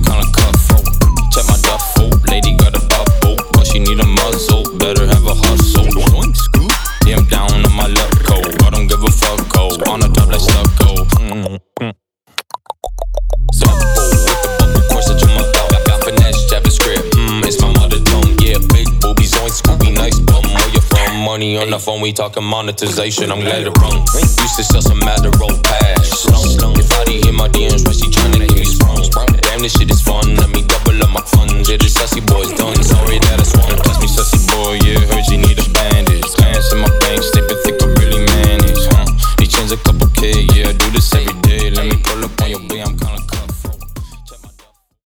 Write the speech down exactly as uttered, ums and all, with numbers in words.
kinda cutthroat. Check my duffel, lady got a bubble, but she need a muzzle. Better have a hustle. Yeah, I'm down on my luck code. I don't give a fuck, go on the top like stucco. Mm-hmm. Subbo with the bubble corset on my belt. Got finesse, JavaScript. Mm, it's my mother tongue. Yeah, big boobies on Scooby, nice bum. Where you from? Money on the phone, we talking monetization. I'm glad it rung. Used to sell some Adderall pass. If I didn't hear my D Ms, right, she tryna get me sprung. Damn, this shit is fun. Let me double up my funds. Yeah, this sussy boy's done. Sorry that I swung. Touch me, sussy boy. Yeah, heard you need a bandage. Glance in my bank, slipping thick, I really manage. Huh? These chains a couple K. Yeah, I do this every day. Let me pull up on your way. I'm